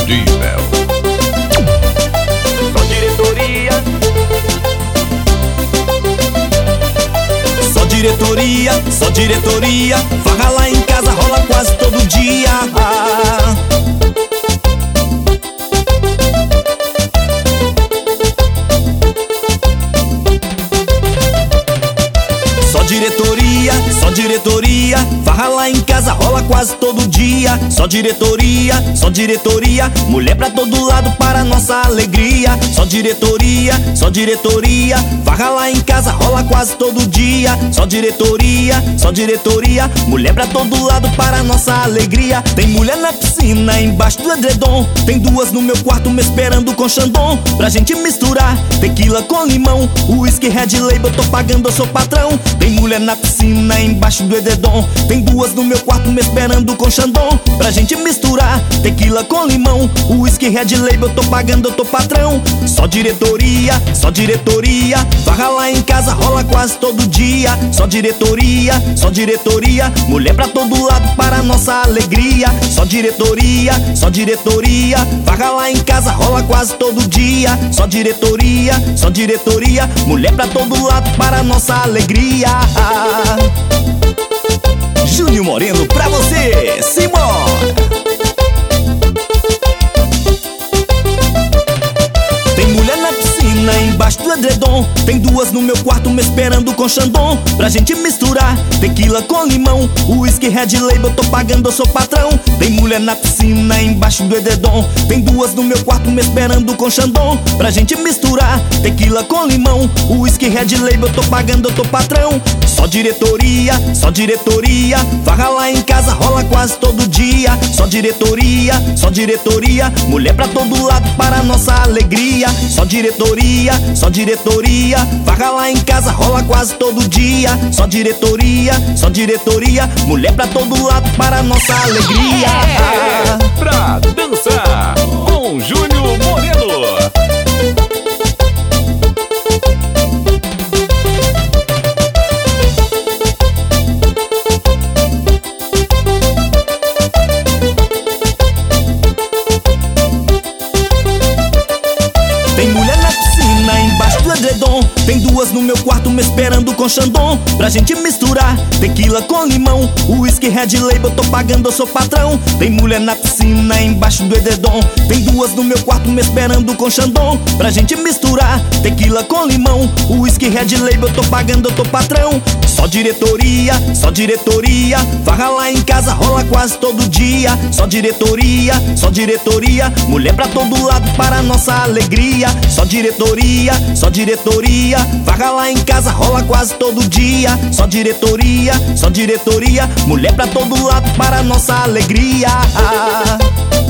imperdível. Só diretoria. Só diretoria, só diretoria. Farra lá em casa rola quase todo dia. Só diretoria, só diretoria. Farra lá em casa rola quase todo dia. Só diretoria, só diretoria. Mulher pra todo lado para nossa alegria. Só diretoria, só diretoria. Farra lá em casa rola quase todo dia. Só diretoria, só diretoria. Mulher pra todo lado para nossa alegria. Tem mulher na piscina, embaixo do edredom. Tem duas no meu quarto me esperando com Xandão. Pra gente misturar tequila com limão. Whisky, Red Label, tô pagando, eu sou patrão. Tem mulher na piscina, embaixo do edredom. Tem duas no meu quarto me esperando com Xandão. Pra gente misturar tequila com limão. Whisky, Red Label, tô pagando, eu tô patrão. Só diretoria, só diretoria. Farra lá em casa rola quase todo dia. Só diretoria, só diretoria. Mulher pra todo lado para nossa alegria. Só diretoria, só diretoria. Farra lá em casa rola quase todo dia. Só diretoria, só diretoria. Mulher pra todo lado para nossa alegria. Júnior Moreno pra você, Simone. Tem mulher na piscina, embaixo do edredom. Tem duas no meu quarto me esperando com Xandão. Pra gente misturar tequila com limão. Whisky, Red Label, tô pagando, eu sou patrão. Tem mulher na piscina, embaixo do edredom. Tem duas no meu quarto me esperando com Xandão. Pra gente misturar tequila com limão. Whisky, Red Label, tô pagando, eu tô patrão. Só diretoria, só diretoria. Farra lá em casa rola quase todo dia. Só diretoria, só diretoria. Mulher pra todo lado para nossa alegria. Só diretoria, só diretoria. Farra lá em casa rola quase todo dia. Só diretoria, só diretoria. Mulher pra todo lado para nossa alegria. Pra dançar com Júnior Moreno. Tem mulher na piscina, embaixo do edredom. Tem duas no meu quarto me esperando com Xandão. Pra gente misturar tequila com limão. Whisky, Red Label, tô pagando, eu sou patrão. Tem mulher na piscina, embaixo do edredom. Tem duas no meu quarto me esperando com Xandão. Pra gente misturar tequila com limão. Whisky, Red Label, tô pagando, eu tô patrão. Só diretoria, só diretoria. Farra lá em casa rola quase todo dia. Só diretoria, só diretoria. Mulher pra todo lado para nossa alegria. Só diretoria, só diretoria. Farra lá em casa rola quase todo dia. Só diretoria, só diretoria. Mulher pra todo lado para nossa alegria.